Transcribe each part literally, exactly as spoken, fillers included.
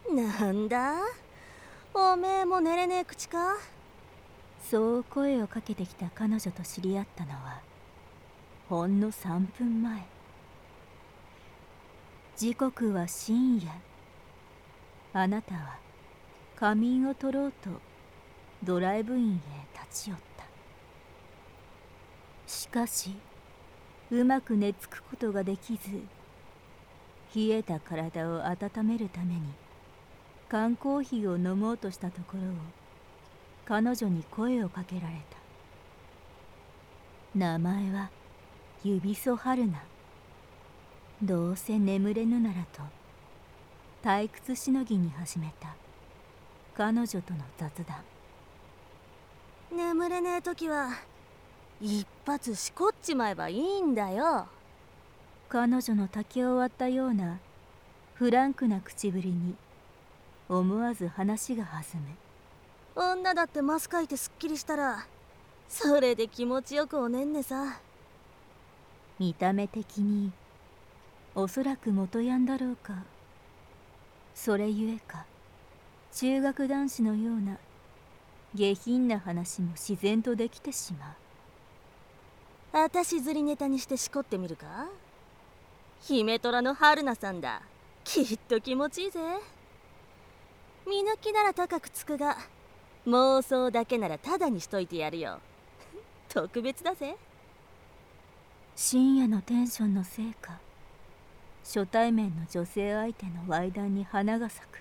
なんだ、おめえも寝れねえ口か。 そう声をかけてきた彼女と知り合ったのはほんのさんぷんまえ。時刻は深夜。あなたは仮眠を取ろうとドライブインへ立ち寄った。しかしうまく寝つくことができず、冷えた体を温めるために缶コーヒーを飲もうとしたところを彼女に声をかけられた。名前は指曽春菜。どうせ眠れぬならと退屈しのぎに始めた彼女との雑談。 眠れねえ時は一発しこっちまえばいいんだよ。 彼女の竹を割ったようなフランクな口ぶりに思わず話が弾む。 女だってマスかいてすっきりしたらそれで気持ちよくおねんねさ。 見た目的におそらく元ヤンだろうか。それゆえか中学男子のような下品な話も自然とできてしまう。 あたし釣りネタにしてしこってみるか。姫虎の春菜さんだ。きっと気持ちいいぜ。見抜きなら高くつくが妄想だけならタダにしといてやるよ。特別だぜ。 深夜のテンションのせいか初対面の女性相手の猥談に花が咲く。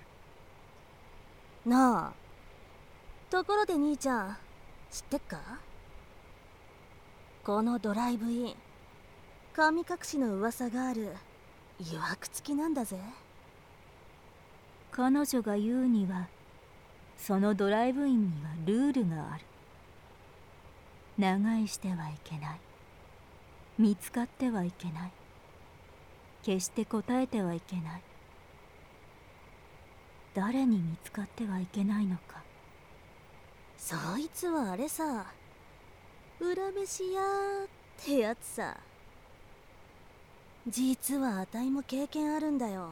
なあ、ところで兄ちゃん知ってっか。このドライブイン神隠しの噂があるいわくつきなんだぜ。 彼女が言うにはそのドライブインにはルールがある。長居してはいけない、見つかってはいけない、決して答えてはいけない。誰に見つかってはいけないのか。 そいつはあれさ、裏飯屋ってやつさ。実はあたいも経験あるんだよ。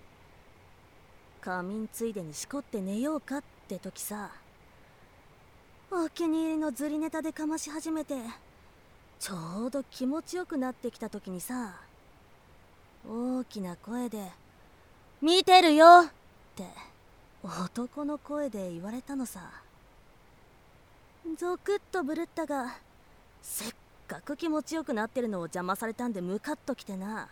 仮眠ついでにしこって寝ようかって時さ、お気に入りの釣りネタでかまし始めてちょうど気持ちよくなってきた時にさ、大きな声で「見てるよ!」って男の声で言われたのさ。ゾクッとぶるったが、せっかく気持ちよくなってるのを邪魔されたんでムカッときてな。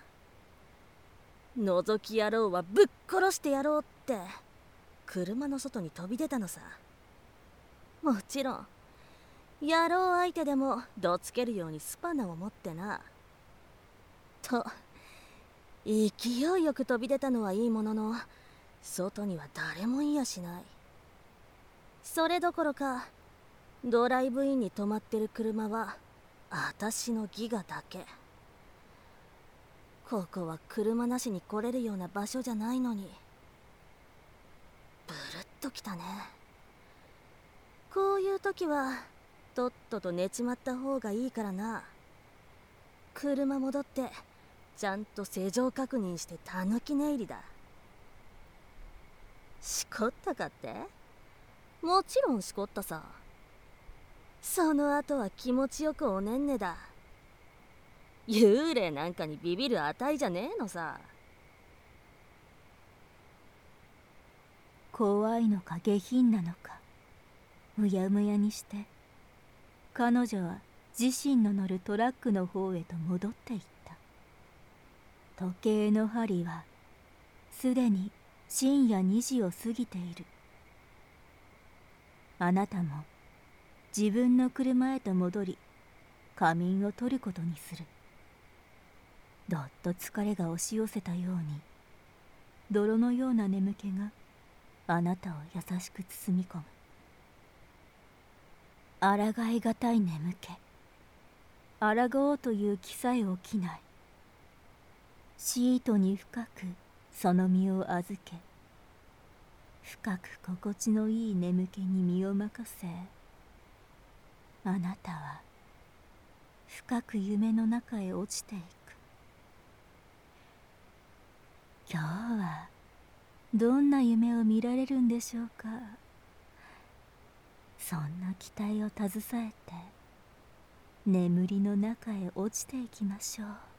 覗き野郎はぶっ殺してやろうって車の外に飛び出たのさ。もちろん野郎相手でもどつけるようにスパナを持ってな。と勢いよく飛び出たのはいいものの、外には誰もいやしない。それどころかドライブインに止まってる車はあたしのギガだけ。ここは車なしに来れるような場所じゃないのに。ブルッときたね。こういう時はとっとと寝ちまった方がいいからな。車戻ってちゃんと施錠確認してたぬき寝入りだ。しこったかって？もちろんしこったさ。その後は気持ちよくおねんねだ。幽霊なんかにビビる値じゃねえのさ。 怖いのか下品なのかむやむやにして彼女は自身の乗るトラックの方へと戻っていった。時計の針はすでに深夜にじを過ぎている。あなたも自分の車へと戻り仮眠を取ることにする。どっと疲れが押し寄せたように泥のような眠気があなたを優しく包み込む。抗いがたい眠気、抗おうという気さえ起きない。シートに深くその身を預け、深く心地のいい眠気に身を任せ、あなたは深く夢の中へ落ちていく。今日はどんな夢を見られるんでしょうか。そんな期待を携えて眠りの中へ落ちていきましょう。